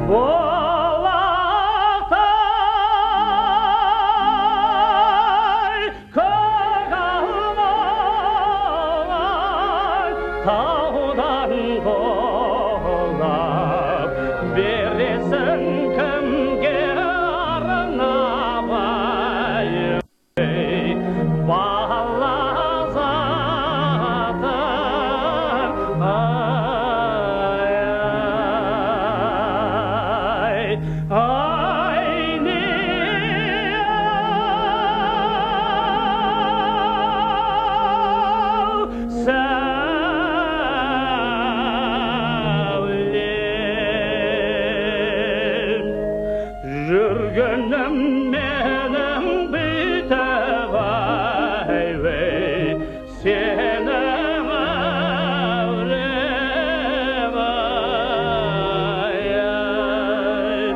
болақтай көгалмай таудан қолап бересің кімге арнап бала затым айне сәулем жүргенім менің бүйтіп ай-вей сенің әурем ай-ай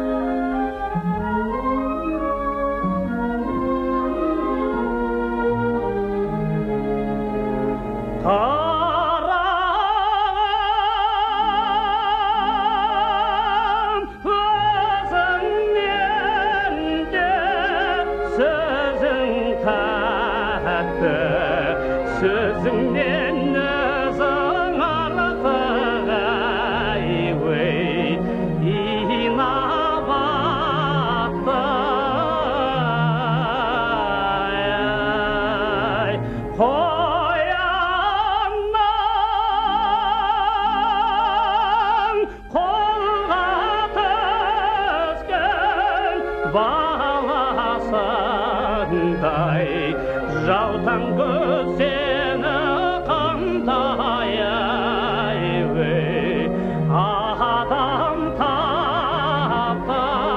қарағым өзіңнен де сөзің тәтті сөзіңнен өзің артық ай-уей инабатты ай-ай қолға түскен баласындай жаутаң көз сені қандай ай-вей адам тапты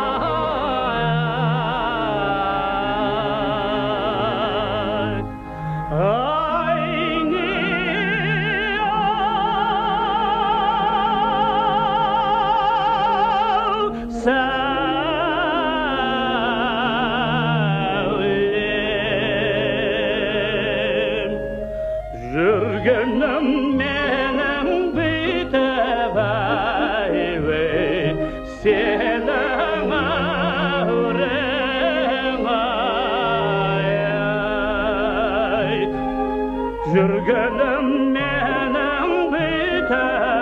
айне сәулем жүргенім менің бүйтіп ай-вей сенің әурең ай-ай жүргенім менің бүйтіп